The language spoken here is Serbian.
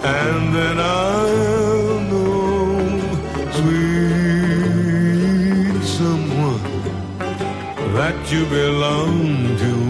and then I'll know, sweet someone, that you belong to